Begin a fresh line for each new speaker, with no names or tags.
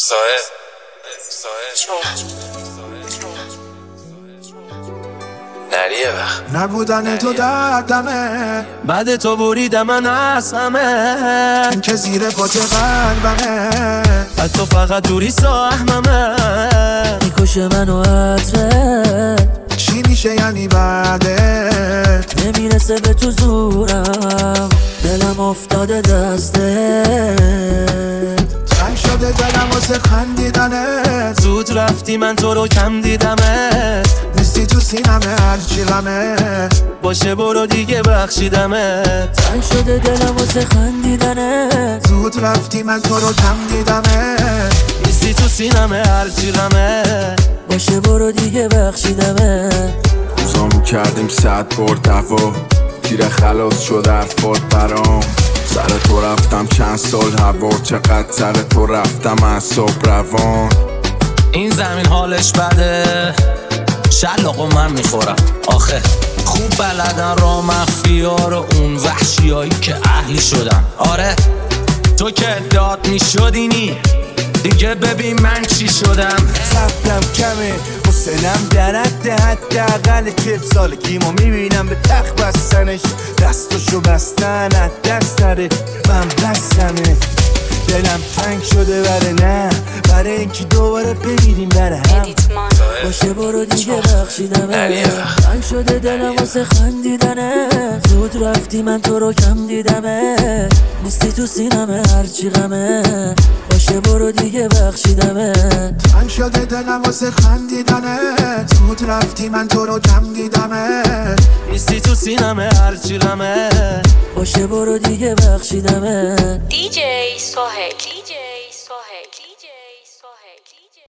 نریه وقت
نبودن تو دردمه،
بعد تو بریدم من از همه،
این که زیر پات قلبمه،
از تو فقط دوری ساهممه،
میکشه منو عطرت،
چی میشه یعنی بعدت؟
نمیرسه به تو زورم، دلم افتاده دستت،
تنگ شده دلم واسه خندیدنت،
زود رفتی من تو رو کم دیدمت،
نیستی تو سینمه هرچی غمه،
باشه برو دیگه بخشیدمت،
تنگ شده دلم واسه خندیدنت،
زود رفتی من تو رو کم دیدمت،
نیستی تو سینمه هرچی غمه،
باشه برو دیگه بخشیدمت.
روزامو کردیم 100 بار دوا، تیر خلاص شد حرفات برام، سر تو رفتم چند سال هوا، چقدر سر تو رفتم اعصاب روان.
این زمین حالش بده، شلاقو من میخورم آخه، خوب بلدن را مخفیا رو اون وحشیایی که اهلی شدن. آره تو که داد میشدینی دیگه، ببین من چی شدم.
صبرم کمه، حسنم درده، حداقل 40 سالگیمو میبینم به تخت بستنش، دستشو بستن از دست نره، من بستمه، دلم تنگ شده بره نه، برای اینکه دوباره بگیریم بره هم،
باشه برو دیگه بخشیدمت، تنگ شده دلم واسه خندیدنت، زود رفتی من تو رو کم دیدمت، نیستی تو سینمه هرچی غمه، باشه برو دیگه بخشیدمت،
تنگ شده دلم واسه خندیدنت، زود رفتی من تو رو کم دیدمت،
نیستی تو سینمه هرچی غمه،
باشه برو دیگه بخشیدمت.
DJ Sohel.